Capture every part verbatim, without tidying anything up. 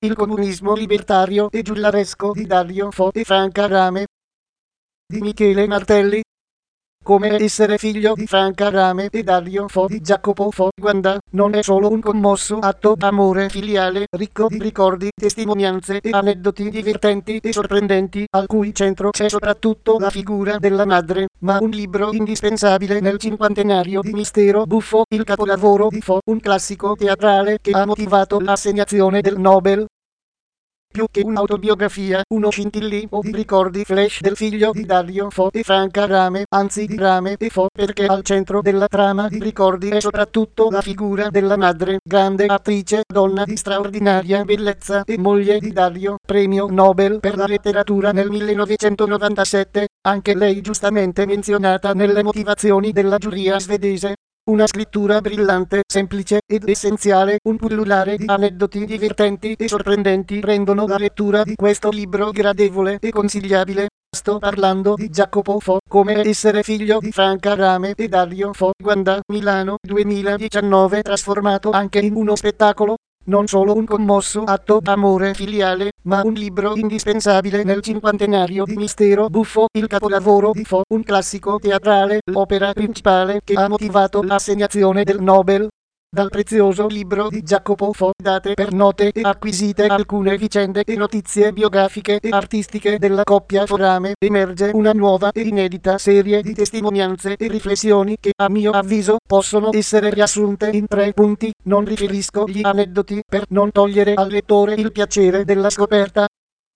Il comunismo libertario e giullaresco di Dario Fo e Franca Rame. Di Michele Martelli. Come essere figlio di Franca Rame e Dario Fo di Jacopo Fo Guanda non è solo un commosso atto d'amore filiale, ricco di ricordi, testimonianze e aneddoti divertenti e sorprendenti, al cui centro c'è soprattutto la figura della madre, ma un libro indispensabile nel cinquantenario di Mistero Buffo, il capolavoro di Fo, un classico teatrale che ha motivato l'assegnazione del Nobel. Più che un'autobiografia, uno scintillio di ricordi flash del figlio di Dario Fo e Franca Rame, anzi di Rame e Fo, perché al centro della trama di ricordi è soprattutto la figura della madre, grande attrice, donna di straordinaria bellezza e moglie di Dario, premio Nobel per la letteratura nel millenovecentonovantasette, anche lei giustamente menzionata nelle motivazioni della giuria svedese. Una scrittura brillante, semplice ed essenziale, un pullulare di aneddoti divertenti e sorprendenti rendono la lettura di questo libro gradevole e consigliabile. Sto parlando di Jacopo Fo, come essere figlio di Franca Rame e Dario Fo Guanda, Milano duemiladiciannove, trasformato anche in uno spettacolo. Non solo un commosso atto d'amore filiale, ma un libro indispensabile nel cinquantenario di Mistero Buffo, il capolavoro di Fo, un classico teatrale, l'opera principale che ha motivato l'assegnazione del Nobel. Dal prezioso libro di Jacopo Fo date per note e acquisite alcune vicende e notizie biografiche e artistiche della coppia Fo-Rame emerge una nuova e inedita serie di testimonianze e riflessioni che, a mio avviso, possono essere riassunte in tre punti. Non riferisco gli aneddoti per non togliere al lettore il piacere della scoperta.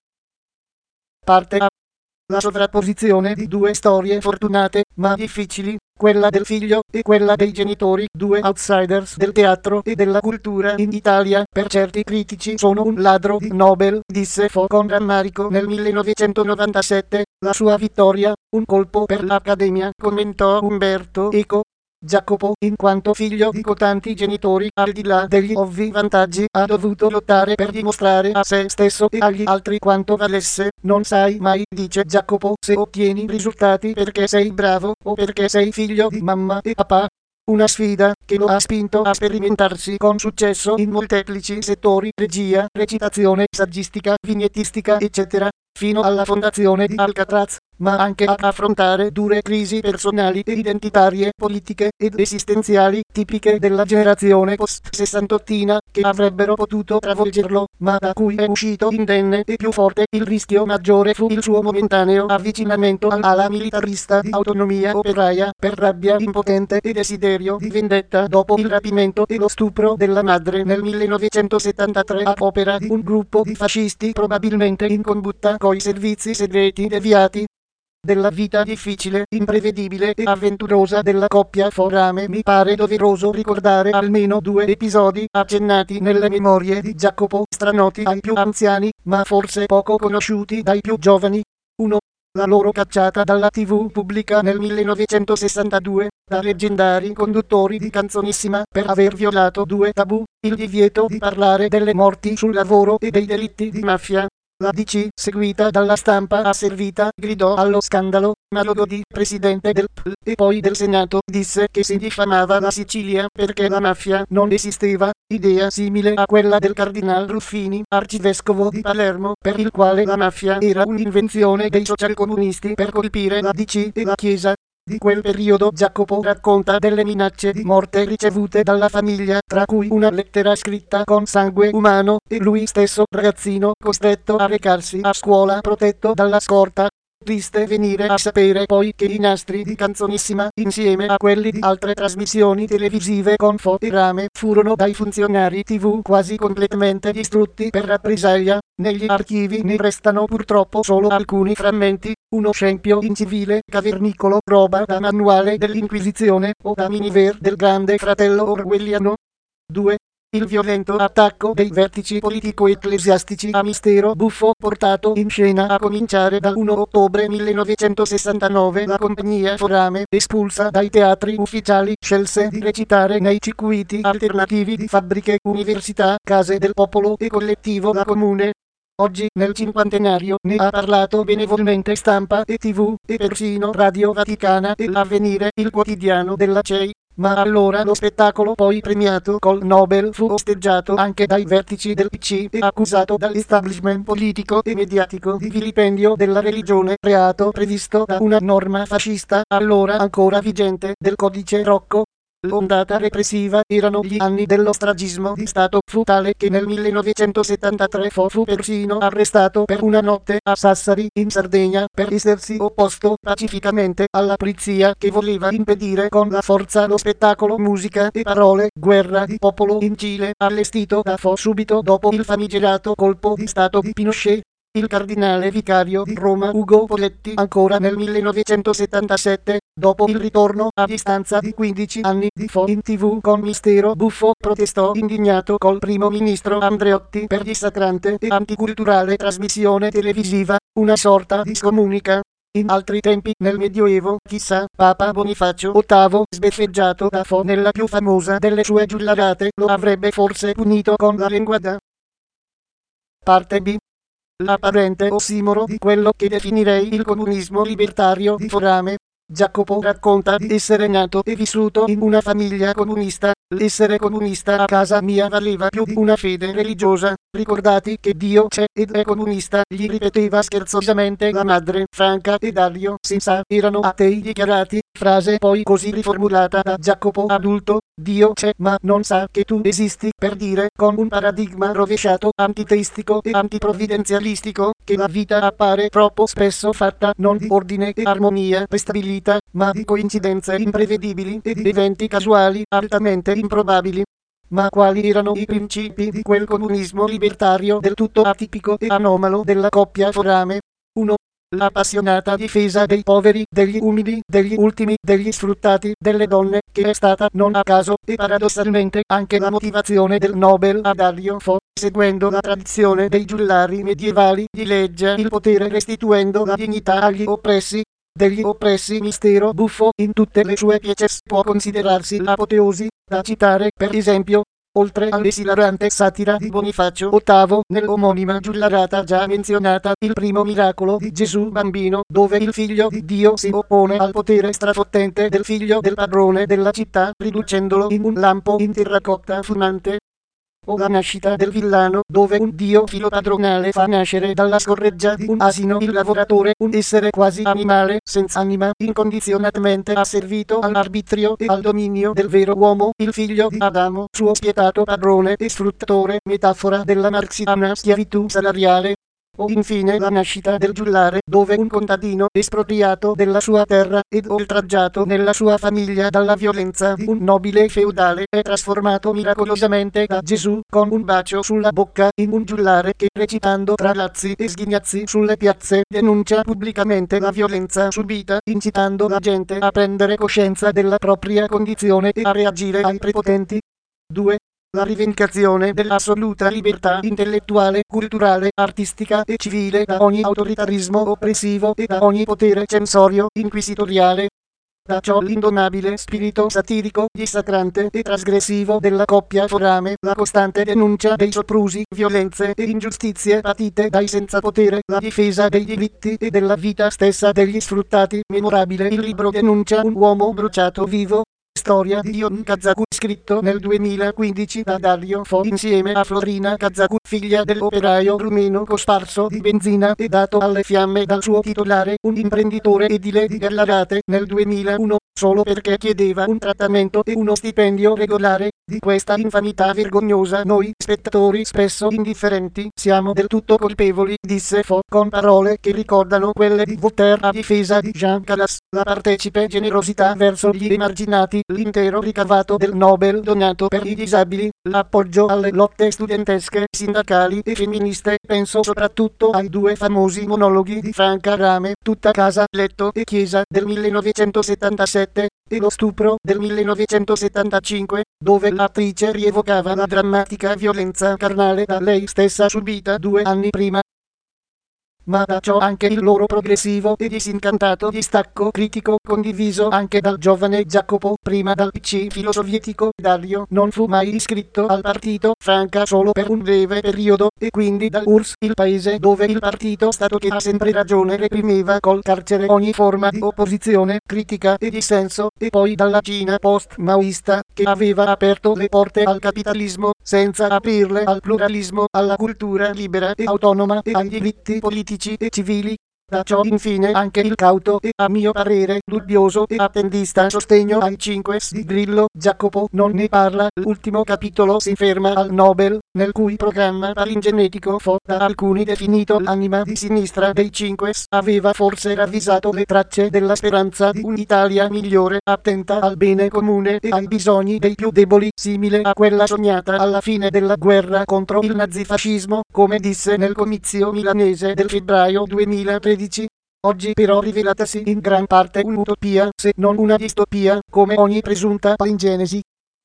Parte A. La sovrapposizione di due storie fortunate, ma difficili, quella del figlio e quella dei genitori, due outsiders del teatro e della cultura in Italia. Per certi critici sono un ladro di Nobel, disse Fo con rammarico nel millenovecentonovantasette, la sua vittoria, un colpo per l'Accademia, commentò Umberto Eco. Jacopo, in quanto figlio di cotanti genitori, al di là degli ovvi vantaggi, ha dovuto lottare per dimostrare a se stesso e agli altri quanto valesse. Non sai mai, dice Jacopo, se ottieni risultati perché sei bravo o perché sei figlio di mamma e papà. Una sfida che lo ha spinto a sperimentarsi con successo in molteplici settori: regia, recitazione, saggistica, vignettistica, eccetera, fino alla fondazione di Alcatraz, ma anche ad affrontare dure crisi personali e identitarie, politiche ed esistenziali, tipiche della generazione post-sessantottina, che avrebbero potuto travolgerlo, ma da cui è uscito indenne e più forte. Il rischio maggiore fu il suo momentaneo avvicinamento all'ala militarista di Autonomia Operaia, per rabbia impotente e desiderio di vendetta dopo il rapimento e lo stupro della madre nel millenovecentosettantatré a opera di un gruppo di fascisti probabilmente in combutta coi servizi segreti deviati. Della vita difficile, imprevedibile e avventurosa della coppia Fo-Rame mi pare doveroso ricordare almeno due episodi accennati nelle memorie di Jacopo, stranoti ai più anziani, ma forse poco conosciuti dai più giovani. uno. La loro cacciata dalla tivù pubblica nel millenovecentosessantadue, da leggendari conduttori di Canzonissima, per aver violato due tabù: il divieto di parlare delle morti sul lavoro e dei delitti di mafia. La D C, seguita dalla stampa asservita, gridò allo scandalo, ma lo godì. Presidente del P L e poi del Senato disse che si diffamava la Sicilia perché la mafia non esisteva, idea simile a quella del cardinal Ruffini, arcivescovo di Palermo, per il quale la mafia era un'invenzione dei socialcomunisti per colpire la D C e la Chiesa. Di quel periodo Jacopo racconta delle minacce di morte ricevute dalla famiglia, tra cui una lettera scritta con sangue umano, e lui stesso, ragazzino, costretto a recarsi a scuola protetto dalla scorta. Triste venire a sapere poi che i nastri di Canzonissima, insieme a quelli di altre trasmissioni televisive con Fo e Rame, furono dai funzionari tivù quasi completamente distrutti per rappresaglia. Negli archivi ne restano purtroppo solo alcuni frammenti, uno scempio incivile, cavernicolo, roba da manuale dell'Inquisizione o da miniver del grande fratello orwelliano. due. Il violento attacco dei vertici politico-ecclesiastici a Mistero Buffo, portato in scena a cominciare dal primo ottobre millenovecentosessantanove. La compagnia Fo-Rame, espulsa dai teatri ufficiali, scelse di recitare nei circuiti alternativi di fabbriche, università, case del popolo e collettivo La Comune. Oggi, nel cinquantenario, ne ha parlato benevolmente stampa e tivù, e persino Radio Vaticana e l'Avvenire, il quotidiano della C E I. Ma allora lo spettacolo, poi premiato col Nobel, fu osteggiato anche dai vertici del P C e accusato dall'establishment politico e mediatico di vilipendio della religione, reato previsto da una norma fascista, allora ancora vigente, del codice Rocco. L'ondata repressiva erano gli anni dello stragismo di Stato, fu tale che nel millenovecentosettantatré Fo fu persino arrestato per una notte a Sassari, in Sardegna, per essersi opposto pacificamente alla polizia che voleva impedire con la forza lo spettacolo musica e parole Guerra di popolo in Cile, allestito da Fo subito dopo il famigerato colpo di Stato di Pinochet. Il cardinale vicario di Roma Ugo Poletti, ancora nel millenovecentosettantasette, dopo il ritorno a distanza di quindici anni di Fo in tivù con Mistero Buffo, protestò indignato col primo ministro Andreotti per dissacrante e anticulturale trasmissione televisiva, una sorta di scomunica. In altri tempi, nel Medioevo, chissà, Papa Bonifacio ottavo, sbeffeggiato da Fo nella più famosa delle sue giullarate, lo avrebbe forse punito con la linguada. Parte B. L'apparente ossimoro di quello che definirei il comunismo libertario di Forame. Jacopo racconta di essere nato e vissuto in una famiglia comunista. L'essere comunista a casa mia valeva più di una fede religiosa. Ricordati che Dio c'è ed è comunista, gli ripeteva scherzosamente la madre. Franca e Dario, senza, erano atei dichiarati, frase poi così riformulata da Jacopo adulto: Dio c'è ma non sa che tu esisti, per dire, con un paradigma rovesciato, antiteistico e antiprovvidenzialistico, che la vita appare troppo spesso fatta non di ordine e armonia prestabilita, ma di coincidenze imprevedibili e di eventi casuali altamente improbabili. Ma quali erano i principi di quel comunismo libertario del tutto atipico e anomalo della coppia Forame? uno. L'appassionata difesa dei poveri, degli umili, degli ultimi, degli sfruttati, delle donne, che è stata, non a caso, e paradossalmente, anche la motivazione del Nobel a Dario Fo, seguendo la tradizione dei giullari medievali, dileggia il potere restituendo la dignità agli oppressi. Degli oppressi Mistero Buffo, in tutte le sue pieces, può considerarsi l'apoteosi, da citare, per esempio, oltre all'esilarante satira di Bonifacio ottavo, nell'omonima giullarata già menzionata, il primo miracolo di Gesù bambino, dove il figlio di Dio si oppone al potere strafottente del figlio del padrone della città, riducendolo in un lampo in terracotta fumante. O la nascita del villano, dove un dio filo padronale fa nascere dalla scorreggia di un asino il lavoratore, un essere quasi animale, senza anima, incondizionatamente asservito all'arbitrio e al dominio del vero uomo, il figlio di Adamo, suo spietato padrone e sfruttatore, metafora della marxiana schiavitù salariale. O infine la nascita del giullare, dove un contadino, espropriato della sua terra ed oltraggiato nella sua famiglia dalla violenza di un nobile feudale, è trasformato miracolosamente da Gesù, con un bacio sulla bocca, in un giullare che, recitando tra lazzi e sghignazzi sulle piazze, denuncia pubblicamente la violenza subita, incitando la gente a prendere coscienza della propria condizione e a reagire ai prepotenti. due. La rivendicazione dell'assoluta libertà intellettuale, culturale, artistica e civile da ogni autoritarismo oppressivo e da ogni potere censorio inquisitoriale. Da ciò l'indomabile spirito satirico, dissacrante e trasgressivo della coppia Forame, la costante denuncia dei soprusi, violenze e ingiustizie patite dai senza potere, la difesa dei diritti e della vita stessa degli sfruttati. Memorabile il libro denuncia un uomo bruciato vivo. Storia di Ion Kazako, scritto nel duemilaquindici da Dario Fo insieme a Florina Kazako, figlia dell'operaio rumeno cosparso di benzina e dato alle fiamme dal suo titolare, un imprenditore edile di Gallarate, nel duemilauno, solo perché chiedeva un trattamento e uno stipendio regolare. Di questa infamità vergognosa noi, spettatori spesso indifferenti, siamo del tutto colpevoli, disse Fo, con parole che ricordano quelle di Voltaire a difesa di Jean Calas. La partecipe generosità verso gli emarginati, l'intero ricavato del Nobel donato per i disabili, l'appoggio alle lotte studentesche, sindacali e femministe. Penso soprattutto ai due famosi monologhi di Franca Rame, Tutta casa, letto e chiesa, del millenovecentosettantasette, e Lo stupro, del millenovecentosettantacinque, dove l'attrice rievocava la drammatica violenza carnale da lei stessa subita due anni prima. ma da ciò anche il loro progressivo e disincantato distacco critico condiviso anche dal giovane Jacopo. Prima dal P C filosovietico, Dario non fu mai iscritto al partito Franca solo per un breve periodo, e quindi dall'U R S S, il paese dove il partito Stato che ha sempre ragione reprimeva col carcere ogni forma di opposizione, critica e dissenso, e poi dalla Cina post-maoista, che aveva aperto le porte al capitalismo, senza aprirle al pluralismo, alla cultura libera e autonoma e ai diritti politici e civili. Da ciò infine anche il cauto e, a mio parere, dubbioso e attendista sostegno ai cinque S di Grillo. Jacopo non ne parla. L'ultimo capitolo si ferma al Nobel, nel cui programma palingenetico fu da alcuni definito l'anima di sinistra dei cinque S. Aveva forse ravvisato le tracce della speranza di un'Italia migliore, attenta al bene comune e ai bisogni dei più deboli, simile a quella sognata alla fine della guerra contro il nazifascismo, come disse nel comizio milanese del febbraio duemilatredici. Oggi però rivelatasi in gran parte un'utopia, se non una distopia, come ogni presunta palingenesi.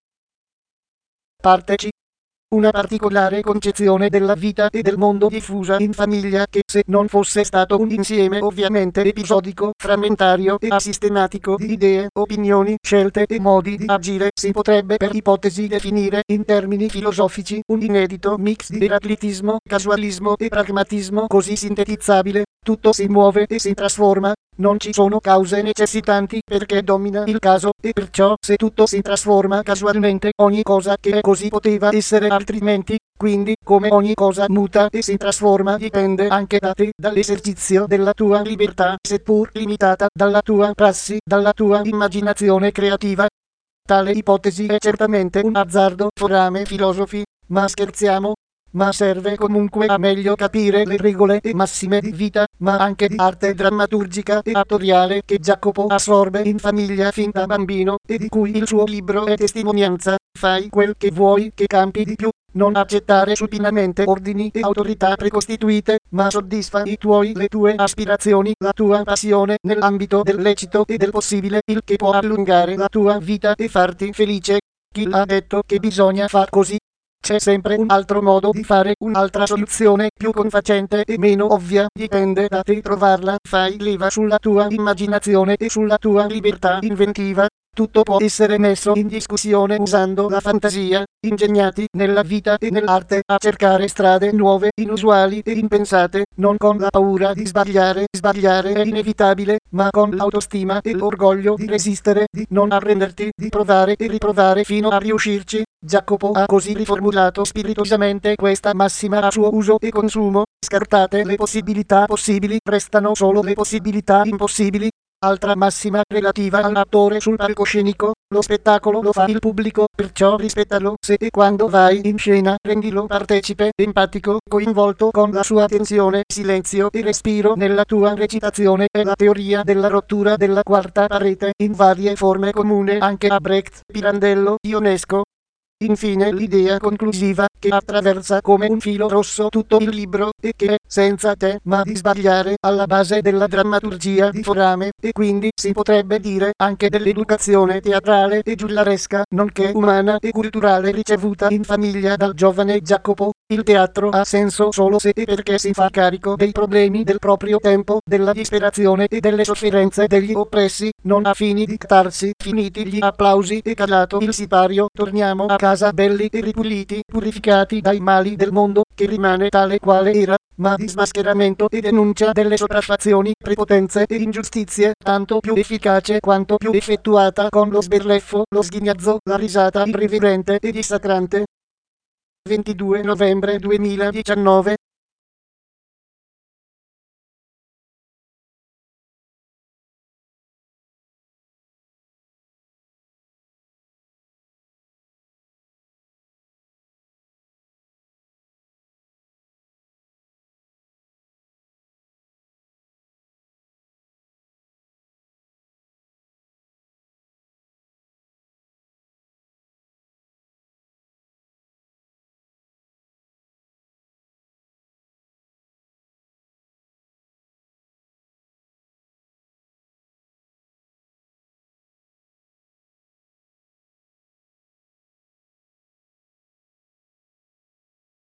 Parte C. Una particolare concezione della vita e del mondo diffusa in famiglia che, se non fosse stato un insieme ovviamente episodico, frammentario e asistematico di idee, opinioni, scelte e modi di agire, si potrebbe per ipotesi definire, in termini filosofici, un inedito mix di eraclitismo, casualismo e pragmatismo così sintetizzabile: tutto si muove e si trasforma, non ci sono cause necessitanti perché domina il caso, e perciò se tutto si trasforma casualmente, ogni cosa che è così poteva essere altrimenti. Quindi, come ogni cosa muta e si trasforma, dipende anche da te, dall'esercizio della tua libertà, seppur limitata, dalla tua prassi, dalla tua immaginazione creativa. Tale ipotesi è certamente un azzardo, forame filosofi, ma scherziamo. Ma serve comunque a meglio capire le regole e massime di vita, ma anche di arte drammaturgica e attoriale, che Jacopo assorbe in famiglia fin da bambino, e di cui il suo libro è testimonianza. Fai quel che vuoi che campi di più, non accettare supinamente ordini e autorità precostituite, ma soddisfa i tuoi, le tue aspirazioni, la tua passione, nell'ambito del lecito e del possibile, il che può allungare la tua vita e farti felice. Chi ha detto che bisogna far così? C'è sempre un altro modo di fare, un'altra soluzione, più confacente e meno ovvia, dipende da te trovarla. Fai leva sulla tua immaginazione e sulla tua libertà inventiva. Tutto può essere messo in discussione usando la fantasia, ingegnati nella vita e nell'arte a cercare strade nuove, inusuali e impensate, non con la paura di sbagliare. Sbagliare è inevitabile, ma con l'autostima e l'orgoglio di resistere, di non arrenderti, di provare e riprovare fino a riuscirci. Jacopo ha così riformulato spiritosamente questa massima a suo uso e consumo: scartate le possibilità possibili, restano solo le possibilità impossibili. Altra massima relativa all'attore sul palcoscenico: lo spettacolo lo fa il pubblico, perciò rispettalo. Se e quando vai in scena, rendilo partecipe, empatico, coinvolto con la sua attenzione, silenzio e respiro nella tua recitazione. È la teoria della rottura della quarta parete, in varie forme comune anche a Brecht, Pirandello, Ionesco. Infine l'idea conclusiva, che attraversa come un filo rosso tutto il libro, e che è, senza te, ma di sbagliare, alla base della drammaturgia di Forame, e quindi si potrebbe dire anche dell'educazione teatrale e giullaresca, nonché umana e culturale ricevuta in famiglia dal giovane Jacopo. Il teatro ha senso solo se e perché si fa carico dei problemi del proprio tempo, della disperazione e delle sofferenze degli oppressi, non a fini di catarsi. Finiti gli applausi e calato il sipario, torniamo a casa belli e ripuliti, purificati dai mali del mondo, che rimane tale quale era, ma di smascheramento e denuncia delle sopraffazioni, prepotenze e ingiustizie, tanto più efficace quanto più effettuata con lo sberleffo, lo sghignazzo, la risata irriverente e dissacrante. ventidue novembre duemiladiciannove